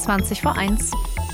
20 vor 1.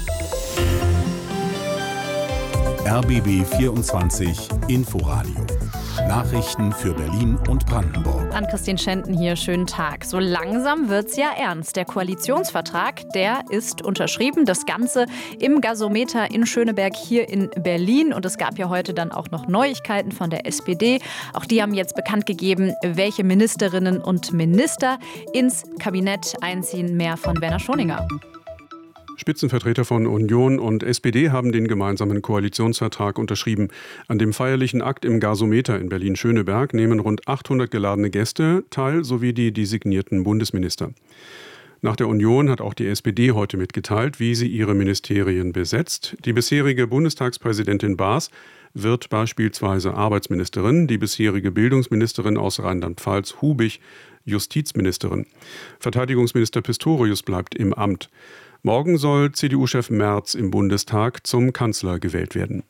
RBB 24 Inforadio. Nachrichten für Berlin und Brandenburg. Ann-Christine Schenten hier, schönen Tag. So langsam wird's ja ernst. Der Koalitionsvertrag, der ist unterschrieben. Das Ganze im Gasometer in Schöneberg hier in Berlin. Und es gab ja heute dann auch noch Neuigkeiten von der SPD. Auch die haben jetzt bekannt gegeben, welche Ministerinnen und Minister ins Kabinett einziehen. Mehr von Werner Schoninger. Spitzenvertreter von Union und SPD haben den gemeinsamen Koalitionsvertrag unterschrieben. An dem feierlichen Akt im Gasometer in Berlin-Schöneberg nehmen rund 800 geladene Gäste teil, sowie die designierten Bundesminister. Nach der Union hat auch die SPD heute mitgeteilt, wie sie ihre Ministerien besetzt. Die bisherige Bundestagspräsidentin Baas wird beispielsweise Arbeitsministerin, die bisherige Bildungsministerin aus Rheinland-Pfalz Hubig Justizministerin. Verteidigungsminister Pistorius bleibt im Amt. Morgen soll CDU-Chef Merz im Bundestag zum Kanzler gewählt werden.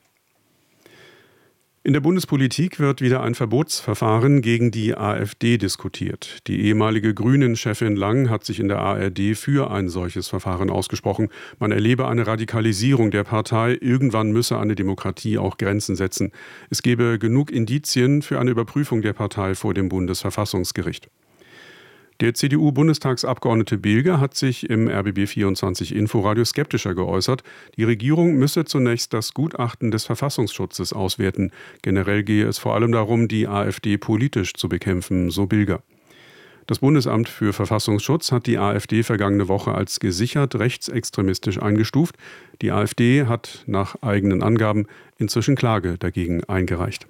In der Bundespolitik wird wieder ein Verbotsverfahren gegen die AfD diskutiert. Die ehemalige Grünen-Chefin Lang hat sich in der ARD für ein solches Verfahren ausgesprochen. Man erlebe eine Radikalisierung der Partei. Irgendwann müsse eine Demokratie auch Grenzen setzen. Es gebe genug Indizien für eine Überprüfung der Partei vor dem Bundesverfassungsgericht. Der CDU-Bundestagsabgeordnete Bilger hat sich im RBB 24 Inforadio skeptischer geäußert. Die Regierung müsse zunächst das Gutachten des Verfassungsschutzes auswerten. Generell gehe es vor allem darum, die AfD politisch zu bekämpfen, so Bilger. Das Bundesamt für Verfassungsschutz hat die AfD vergangene Woche als gesichert rechtsextremistisch eingestuft. Die AfD hat nach eigenen Angaben inzwischen Klage dagegen eingereicht.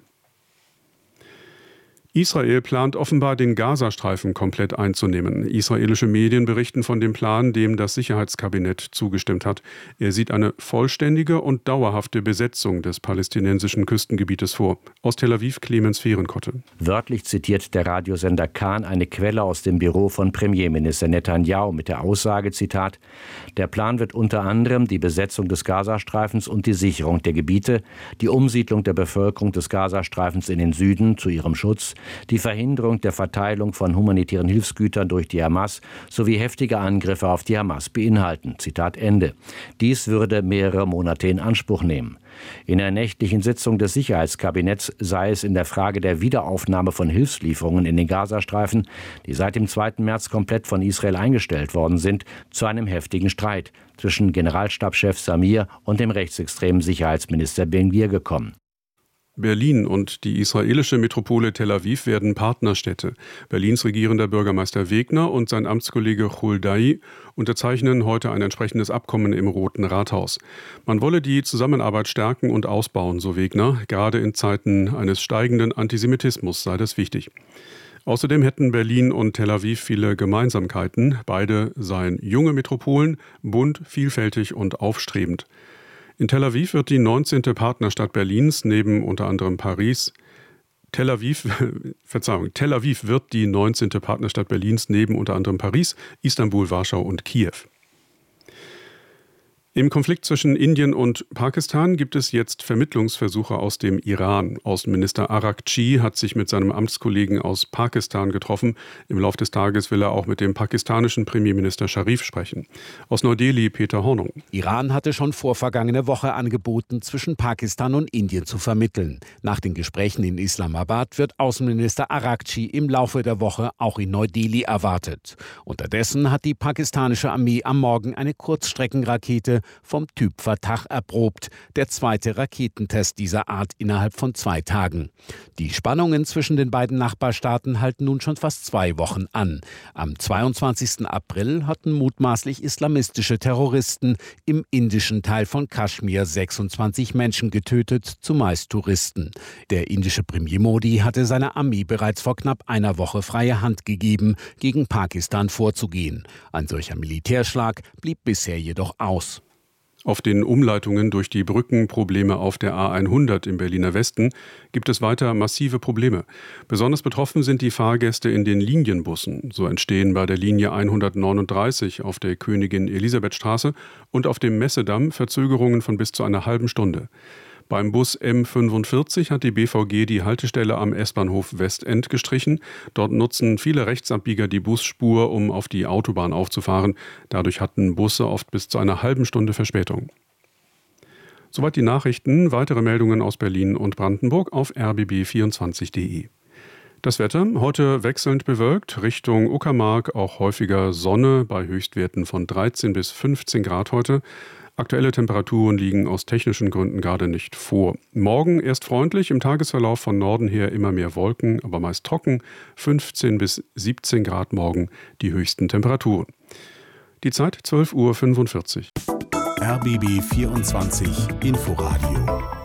Israel plant offenbar, den Gazastreifen komplett einzunehmen. Israelische Medien berichten von dem Plan, dem das Sicherheitskabinett zugestimmt hat. Er sieht eine vollständige und dauerhafte Besetzung des palästinensischen Küstengebietes vor. Aus Tel Aviv Clemens Fehrenkotte. Wörtlich zitiert der Radiosender Kan eine Quelle aus dem Büro von Premierminister Netanyahu mit der Aussage, Zitat, der Plan wird unter anderem die Besetzung des Gazastreifens und die Sicherung der Gebiete, die Umsiedlung der Bevölkerung des Gazastreifens in den Süden zu ihrem Schutz, die Verhinderung der Verteilung von humanitären Hilfsgütern durch die Hamas sowie heftige Angriffe auf die Hamas beinhalten. Zitat Ende. Dies würde mehrere Monate in Anspruch nehmen. In der nächtlichen Sitzung des Sicherheitskabinetts sei es in der Frage der Wiederaufnahme von Hilfslieferungen in den Gazastreifen, die seit dem 2. März komplett von Israel eingestellt worden sind, zu einem heftigen Streit zwischen Generalstabschef Samir und dem rechtsextremen Sicherheitsminister Ben-Gvir gekommen. Berlin und die israelische Metropole Tel Aviv werden Partnerstädte. Berlins regierender Bürgermeister Wegner und sein Amtskollege Chuldai unterzeichnen heute ein entsprechendes Abkommen im Roten Rathaus. Man wolle die Zusammenarbeit stärken und ausbauen, so Wegner. Gerade in Zeiten eines steigenden Antisemitismus sei das wichtig. Außerdem hätten Berlin und Tel Aviv viele Gemeinsamkeiten. Beide seien junge Metropolen, bunt, vielfältig und aufstrebend. In Tel Aviv wird die 19. Partnerstadt Berlins neben unter anderem Paris. Tel Aviv wird die 19. Partnerstadt Berlins neben unter anderem Paris, Istanbul, Warschau und Kiew. Im Konflikt zwischen Indien und Pakistan gibt es jetzt Vermittlungsversuche aus dem Iran. Außenminister Araghchi hat sich mit seinem Amtskollegen aus Pakistan getroffen. Im Laufe des Tages will er auch mit dem pakistanischen Premierminister Sharif sprechen. Aus Neu-Delhi Peter Hornung. Iran hatte schon vorvergangene Woche angeboten, zwischen Pakistan und Indien zu vermitteln. Nach den Gesprächen in Islamabad wird Außenminister Araghchi im Laufe der Woche auch in Neu-Delhi erwartet. Unterdessen hat die pakistanische Armee am Morgen eine Kurzstreckenrakete vom Typ Fatah erprobt, der zweite Raketentest dieser Art innerhalb von 2 Tagen. Die Spannungen zwischen den beiden Nachbarstaaten halten nun schon fast 2 Wochen an. Am 22. April hatten mutmaßlich islamistische Terroristen im indischen Teil von Kaschmir 26 Menschen getötet, zumeist Touristen. Der indische Premier Modi hatte seiner Armee bereits vor knapp einer Woche freie Hand gegeben, gegen Pakistan vorzugehen. Ein solcher Militärschlag blieb bisher jedoch aus. Auf den Umleitungen durch die Brückenprobleme auf der A100 im Berliner Westen gibt es weiter massive Probleme. Besonders betroffen sind die Fahrgäste in den Linienbussen. So entstehen bei der Linie 139 auf der Königin-Elisabeth-Straße und auf dem Messedamm Verzögerungen von bis zu einer halben Stunde. Beim Bus M45 hat die BVG die Haltestelle am S-Bahnhof Westend gestrichen. Dort nutzen viele Rechtsabbieger die Busspur, um auf die Autobahn aufzufahren. Dadurch hatten Busse oft bis zu einer halben Stunde Verspätung. Soweit die Nachrichten. Weitere Meldungen aus Berlin und Brandenburg auf rbb24.de. Das Wetter, heute wechselnd bewölkt, Richtung Uckermark auch häufiger Sonne bei Höchstwerten von 13 bis 15 Grad heute. Aktuelle Temperaturen liegen aus technischen Gründen gerade nicht vor. Morgen erst freundlich, im Tagesverlauf von Norden her immer mehr Wolken, aber meist trocken, 15 bis 17 Grad morgen die höchsten Temperaturen. Die Zeit 12:45 Uhr. RBB 24 Inforadio